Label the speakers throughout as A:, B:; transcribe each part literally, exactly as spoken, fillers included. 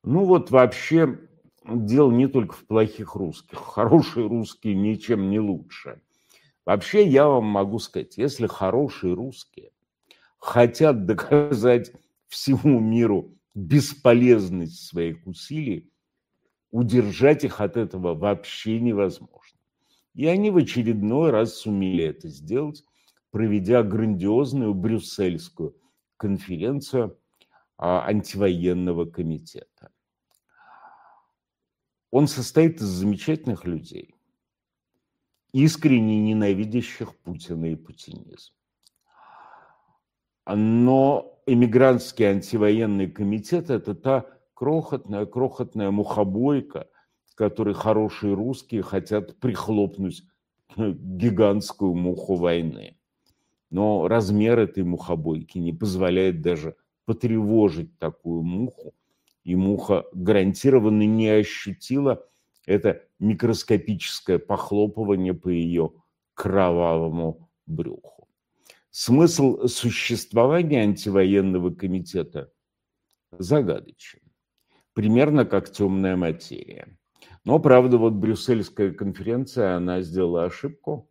A: Ну вот вообще дело не только в плохих русских. Хорошие русские ничем не лучше. Вообще я вам могу сказать, если хорошие русские хотят доказать всему миру бесполезность своих усилий, удержать их от этого вообще невозможно. И они в очередной раз сумели это сделать, проведя грандиозную брюссельскую конференцию а, антивоенного комитета. Он состоит из замечательных людей, искренне ненавидящих Путина и путинизм. Но эмигрантский антивоенный комитет – это та крохотная, крохотная мухобойка, которой хорошие русские хотят прихлопнуть гигантскую муху войны. Но размер этой мухобойки не позволяет даже потревожить такую муху, и муха гарантированно не ощутила это микроскопическое похлопывание по ее кровавому брюху. Смысл существования антивоенного комитета загадочен, примерно как темная материя. Но, правда, вот Брюссельская конференция, она сделала ошибку,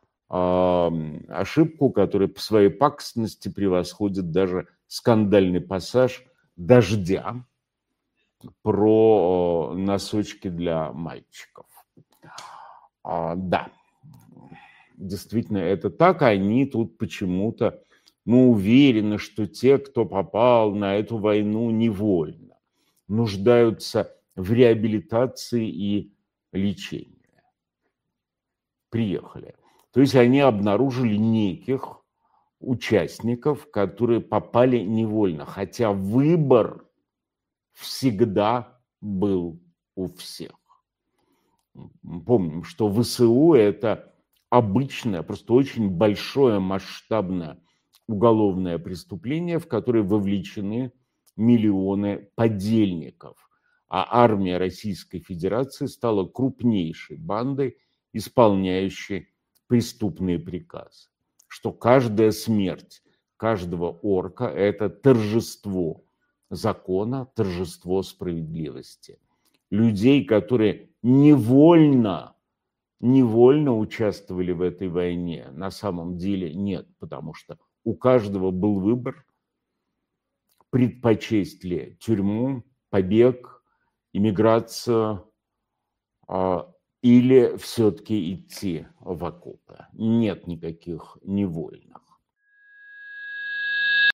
A: ошибку, которая по своей пакостности превосходит даже скандальный пассаж «Дождя» про носочки для мальчиков. А, да, действительно, это так. Они тут почему-то, ну, уверены, что те, кто попал на эту войну невольно, нуждаются в реабилитации и лечении. Приехали. То есть они обнаружили неких участников, которые попали невольно, хотя выбор всегда был у всех. Помним, что ВСУ – это обычное, просто очень большое масштабное уголовное преступление, в которое вовлечены миллионы подельников. А армия Российской Федерации стала крупнейшей бандой, исполняющей преступные приказы. Что каждая смерть каждого орка – это торжество закона, торжество справедливости. Людей, которые невольно, невольно участвовали в этой войне, на самом деле нет, потому что у каждого был выбор предпочесть ли тюрьму, побег, иммиграцию а, или все-таки идти в окопы. Нет никаких невольных.